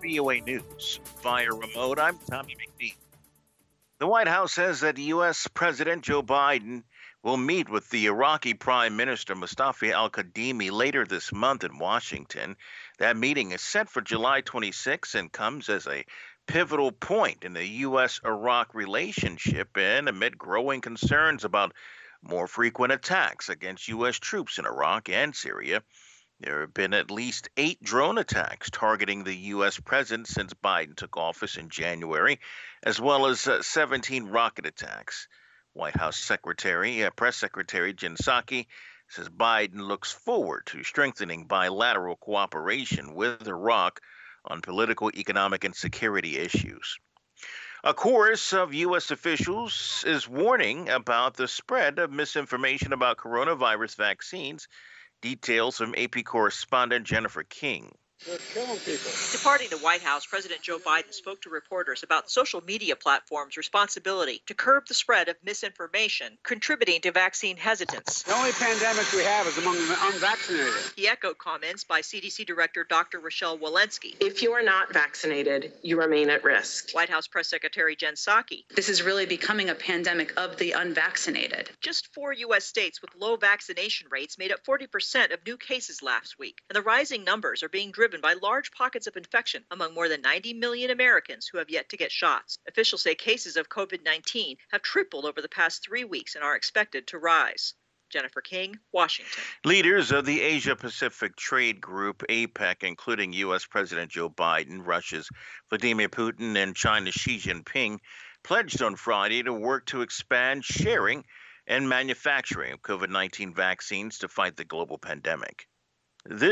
VOA News via remote. I'm Tommy McNeil. The White House says that U.S. President Joe Biden will meet with the Iraqi Prime Minister Mustafa al-Kadhimi later this month in Washington. That meeting is set for July 26 and comes as a pivotal point in the U.S.-Iraq relationship and amid growing concerns about more frequent attacks against U.S. troops in Iraq and Syria. There have been at least 8 drone attacks targeting the U.S. president since Biden took office in January, as well as 17 rocket attacks. White House Press Secretary Jen Psaki says Biden looks forward to strengthening bilateral cooperation with Iraq on political, economic, and security issues. A chorus of U.S. officials is warning about the spread of misinformation about coronavirus vaccines. Details from AP correspondent Jennifer King. They're killing people. Departing the White House, President Joe Biden spoke to reporters about social media platforms' responsibility to curb the spread of misinformation, contributing to vaccine hesitance. The only pandemic we have is among the unvaccinated. He echoed comments by CDC Director Dr. Rochelle Walensky. If you are not vaccinated, you remain at risk. White House Press Secretary Jen Psaki. This is really becoming a pandemic of the unvaccinated. Just 4 U.S. states with low vaccination rates made up 40% of new cases last week, and the rising numbers are being driven by large pockets of infection among more than 90 million Americans who have yet to get shots. Officials say cases of COVID-19 have tripled over the past 3 weeks and are expected to rise. Jennifer King, Washington. Leaders of the Asia-Pacific Trade Group, APEC, including U.S. President Joe Biden, Russia's Vladimir Putin, and China's Xi Jinping, pledged on Friday to work to expand sharing and manufacturing of COVID-19 vaccines to fight the global pandemic. This